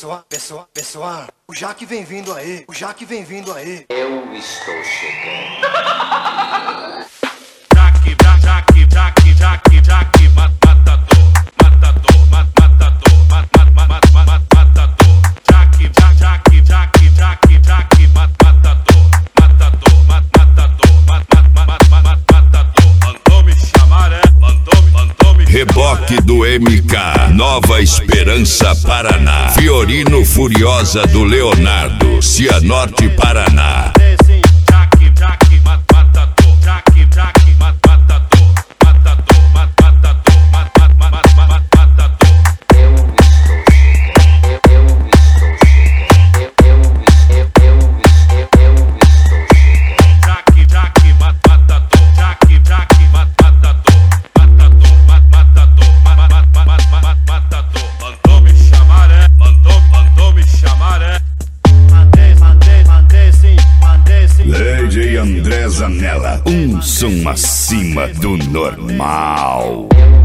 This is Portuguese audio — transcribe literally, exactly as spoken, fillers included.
pessoal, pessoal, pessoal, o Jaque vem vindo aí, o Jaque vem vindo aí. Eu estou chegando. Jaque, Jaque, Jaque, Jaque, Jaque, matador, matador, matador, matador, Jaque, Jaque, Jaque, Jaque, Jaque, matador, matador, matador, matador. Mandou me chamar, é? Mandou me, mandou me. Reboque do M K, Nova Esperança, Paraná. Fiorino Furiosa do Leonardo, Cianorte, Paraná. Jaque, Jaque, matador, Jaque, Jaque, matador, matador, matador, matador. Eu estou chegando. Eu estou chegando. Eu eu eu eu estou chegando. Jaque, Jaque, matador, Jaque, Jaque, matador, matador, matador, matador. Mandou me chamar, é? Mandou, mandou me chamar, é? Mandei, mandei, mandei sim, mandei sim. Lady André Zanella, um som acima do normal. Eu